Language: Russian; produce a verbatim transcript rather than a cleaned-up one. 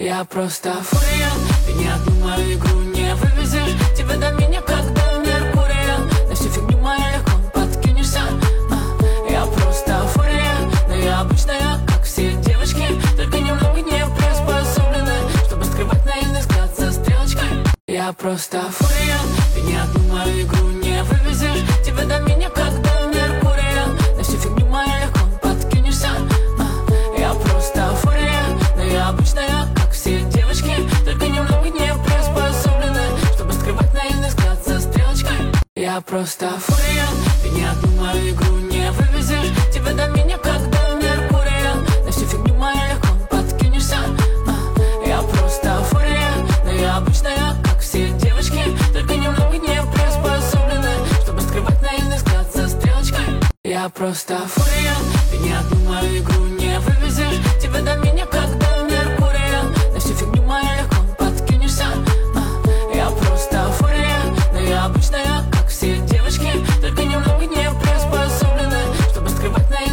Я просто фурия, ты ни одну мою игру не вывезешь. Тебя до меня как до Меркурия. На всю фигню мою легко подкинешься. а, Я просто фурия, но я обычная, как все девочки. Только немного не приспособлены, чтобы скрывать наивный взгляд за стрелочкой. Я просто фурия, ты ни одну мою игру не вывезешь. Тебя до меня как до Меркурия. На всю фигню мою легко подкинешься. а, Я просто фурия, но я обычная, как все девочки. Только немного не приспособлены, чтобы скрывать наивный взгляд за стрелочкой. Я просто фурия, ты ни одну мою игру не вывезешь. Тебя до меня как до Меркурия. На всю фигню мою легко подкинешься. а, Я просто фурия, но я обычная, как все девочки. Только немного не приспособлены, чтобы скрывать наивный взгляд за стрелочкой. Я просто фурия, ты ни одну мою игру